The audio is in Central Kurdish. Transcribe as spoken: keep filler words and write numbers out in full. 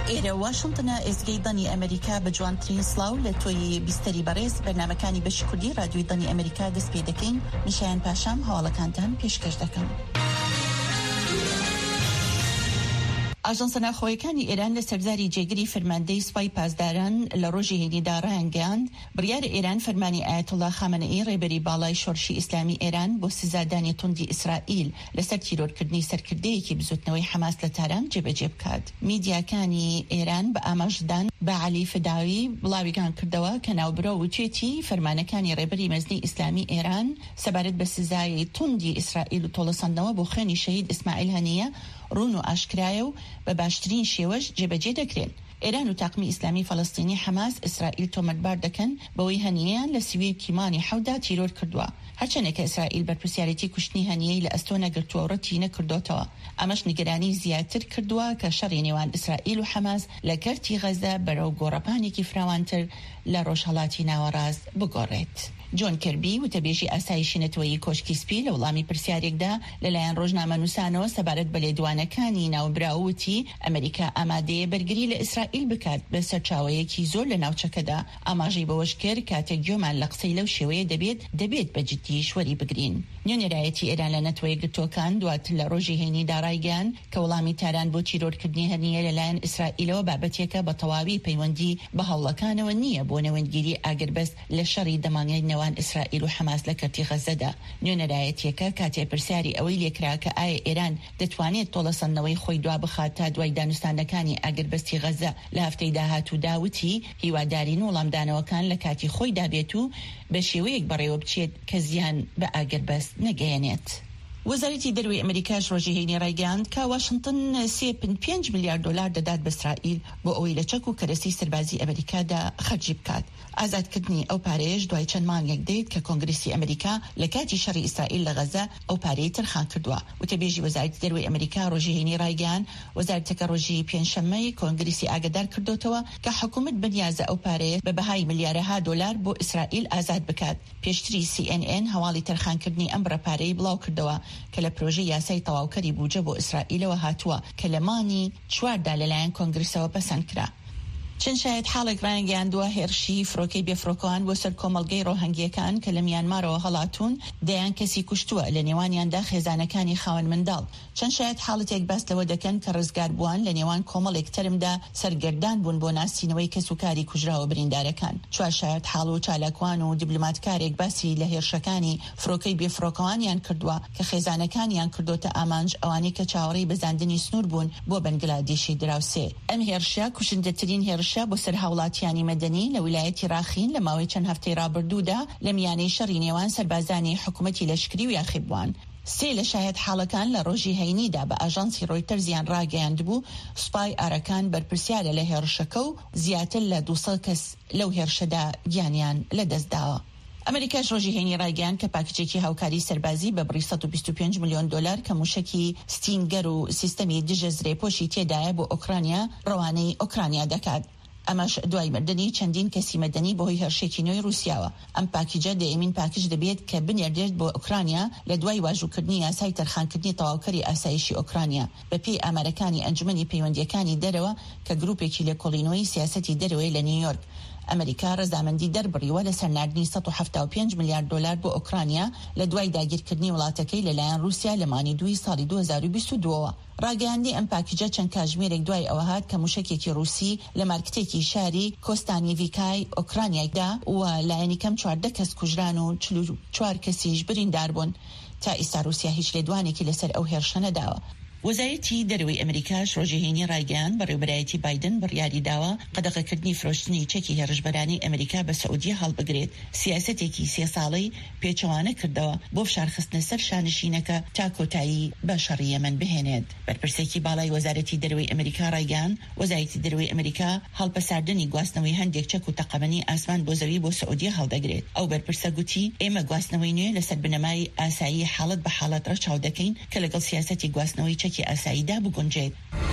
ئێرە واشنتنە ئێزگەی دەنی ئەمریکا بە جوانترین سڵاو لە تۆی بیستەری بەڕێز بەرنامەکانی بەشی کوردی رادیۆی دەنی ئەمریکا دەست پێ دەکەین. میشایان پاشام هەواڵەکانتان پێشکەش دەکەم. ئاژانسە ناوخۆیەکانی ئێران لە سەرزاری جێگیری فەرماندەی سوپای پاسداران لە ڕۆژی هەینیدا ڕایانگەیاند بڕیار ئێران فەرمانی ئایەتوڵا خامنەئی ڕێبەری باڵای شۆڕشی ئیسلامی ئێران بۆ سزادانی توندی ئیسرائیل لەسەر تیرۆرکردنی سەرکردەیەکی بزوتنەوەی حەماس لە تاران جێبەجێ بکات. میدیاکانی ئێران بە ئاماژدان بە عەلی فداوی بڵاویگان کردەوە کە ناوبرە وچێتی فەرمانەکانی ڕێبەری مەزنی ئیسلامی ئێران سەبارەت بە سزای توندی ئیسرائیل و تۆڵەساندنەوە بۆ خوێنی شەهید ئیسماعیل هەنیە ڕون و ئاشکرایە و بە باشترین شێوەش جێبەجێ دەکرێن. ئێران و تاقمی ئیسلامی فەڵەستینی حەماس ئیسرائیل تۆمەتبار دەکەن بەوەی هەنیەیان لە سوێ کیمانی حەودا تیرۆر کردووە، هەرچەندە کە ئیسرائیل بەرپرسیارەتی کوشتنی هەنیەی لە ئەستۆ نەگرتووە و ڕەتی نەکردوتەوە. ئەمەش نیگەرانی زیاتر کردووە کە شەڕی نێوان ئیسرائیل و حەماس لە کەرتی غەزە بەرەو گۆڕەپانێکی فراوانتر لە ڕۆژهەڵاتی ناوەڕاست بگۆڕێت. جۆن کەربی وتەبێژی ئاسایشی نەتەوەیی کۆشکی سپی لە وەڵامی پرسیارێکدا لەلایەن ڕۆژنامەنووسانەوە سەبارەت بە لێدوانەکانی ناوبراوتی ئەمریکا ئامادەیە بەرگری لە ئیسرائیل بکات بە سەرچاوەیەکی زۆر لە ناوچەکەدا. ئاماژەی بەوەش کرد کاتێک گوێمان لە قسەی لەو شێوەیە دەبێت دەبێت بە جددی شوەری بگرین. نوێنەرایەتی ئێران لە نەتەوەی گرتوەکان دواتر لە ڕۆژی هەینیدا ڕایگەیان کە وەڵامی تاران بۆ تیرۆرکردنی هەنیە لەلایەن ئیسرائیلەوە بابەتێکە بە تەواوی پەیوەندی بە هەوڵەکانەوە نییە بۆ نەوەندگیری ئاگربەست لە شەڕی دەمانگەی نێوان ئیسرائیل و حەماس لە کەرتی غەزەدا. نوێنەرایەتیەکە کاتێ پرسیاری ئەوەی لێکرا کە ئایا ئێران دەتوانێت تۆڵەسەندنەوەی خۆی دوا بخات تا دوای دانوستانەکانی ئاگربەستی غەزە لە هەفتەی داهاتوو داوتی هیوادارین وەڵامدانەوەکان لە کاتی خۆی دابێت و بە شێوەیەک بەڕێوە بچێت کە زیان بە ئاگربەست نەگەیەنێت. وەزارەتی دەروی ئەمریکاش ڕۆژی هەینی ڕایگەیاند کە واشنتن سێ پێنج پێنج میلیارد دۆلار دەدات بە ئیسرائیل بۆ ئەوەی لە چەک و کەرەسی سەربازی ئەمریکادا خەرجی بکات. ئازادکردنی ئەو پارەیەش دوای چەند مانگێک دێت کە کۆنگرسی ئەمریکا لە کاتی شەڕی ئیسرائیل لە غەزە ئەو پارەی ترخان کردووە. وتەبێژی وەزارەتی دەروی ئەمریکا ڕۆژی هەینی ڕایگەیاند وەزارەتەکە ڕۆژی پێنجشەممەی کۆنگرسی ئاگادار کردوتەوە کە حکوومەت بنیازە ئەو پارەیە بە بەهای ملیارەها دۆلار بۆ ئیسرائیل ئازاد بکات. پێشتری سی ئێن ئێن هەواڵی تەرخانکردنی ئەم بڕەپارەی بڵاو کردەوە کە لە پرۆژەی یاسای تەواوکەری بوجە بۆ ئیسرائیلەوە هاتووە کە لە مانی چواردا لەلایەن کۆنگرسەوە پەسەند کرا. چەند شاید حاڵێک ڕایانگەیاندووە هێرشی فڕۆکەی بێفڕۆکەوان بۆ سەر کۆمەڵگەی ڕۆهەنگیەکان کە لە میانمارەوە هەڵاتون دەیان کەسی کوشتووە لە نێوانیاندا خێزانەکانی خاوەن منداڵ. چەند شاید حاڵەتێک باس لەوە دەکەن کە ڕزگار بووان لە نێوان کۆمەڵێک تەرمدا سەرگەردان بوون بۆ ناسینەوەی کەس و کاری کوژراوە بریندارەکان. چوار شاید حاڵ و چالاکوان و دیبلۆماتکارێک باسی لە هێرشەکانی فڕۆکەی بێفڕۆکەوانیان کردووە کە خێزانەکانیان کردوتە ئامانج ئەوانەی کە چاوەڕێی بەزاندنی سنوور بوون بۆ بەنگلادێشی دراوسێ. ئەم هێرشە کوشندەترین هێرش بۆ سەر هاوڵاتیانی مەدەنی لە ویلایەتی ڕاخین لە ماوەی چەند هەفتەی ڕابردوودا لە میانەی شەڕی نێوان سەربازانی حکوومەتی لەشکری و یاخیبوان. سێ لە شاهد حاڵەکان لە ڕۆژی هەینیدا بە ئاژانسی ڕۆیتەرزیان ڕاگەیاند بوو سوپای ئارەکان بەرپرسیارە لە هێرشەکە و زیاتر لە دووسەد کەس لەو هێرشەدا گیانیان لەدەستداوە. ئەمریکاش ڕۆژی هەینی ڕایگەیاند کە پاکچێکی هاوکاری سەربازی بە بڕی سەد و بیست و پێنج ملیۆن دۆلار کە موشکی ستینگەر و سیستەمی دژە زرێپۆشی تێدایە بۆ ئۆکرانیا ڕەوانەی ئۆکرانیا دەکات. ئەمەش دوای مردنی چەندین کەسی مەدەنی بۆهۆی هەرشێکی نوێی رووسیاوە. ئەم پاکیجە دەیەمین پاکیج دەبێت کە بنێردێت بۆ ئۆکرانیا لە دوای واژووکردنی یاسای تەرخانکردنی تەواوکەری ئاسایشی ئۆکرانیا بەپێی ئامارەکانی ئەنجومەنی پەیوەندیەکانی دەرەوە کە گروپێکی لێکۆڵینەوەی سیاسەتی دەرەوەی لە نیویۆرک. ئەمریکا ڕەزامەندی دەربڕیوە لە سەرناردنی سەد و هەفتاد و پێنج ملیارد دۆلار بۆ ئۆکرانیا لە دوای داگیرکردنی وڵاتەکەی لەلایەن رووسیا لە مانی دووی ساڵی دوو هەزار و بیست و دووەوە. ڕاگەیاندی ئەم پاکیجە چەند کاتژمێرێک دوای ئەوە هات کە موشکێکی رووسی لە مارکتێکی شاری کۆستانیڤیکای ئۆکرانیادا و لایەنی کەم چواردە کەس کوژران و چل و چوار کەسیش بریندار بوون. تا ئێستا رووسیا هیچ لێدوانێکی لەسەر ئەو هێرشە نەداوە. وەزارەتی دەروی ئەمریکاش ڕۆژی هەینی ڕایگەیاند بەڕێوەبەرایەتی بایدن بڕیاری داوە قەدەغەکردنی فرۆشتنی چەکی هێرشبەرانی ئەمریکا بە سەعودیە هەڵبگرێت. سیاسەتێکی سێ ساڵەی پێچەوانە کردەوە بۆ فشارخستنە سەر شانشینەکە تا کۆتایی بە شەڕی یەمەن بهێنێت. بەرپرسێکی باڵای وەزارەتی دەروی ئەمریکا ڕایگەیاند وەزارەتی دەروی ئەمریکا هەڵپەساردنی گواستنەوەی هەندێک چەک و تەقەمەنی ئاسمان بۆ زەوی بۆ سەعودیە هەڵدەگرێت. ئەو بەرپرسە گوتی ئێمە گواستنەوەی نوێ لەسەر بنەمای ئاسایی حاڵەت بە حاڵەت ڕەچاو دەکەین کە لەگەڵ سیاسەتی گواستنەوەی چەکی ئاساییدا بگونجێت.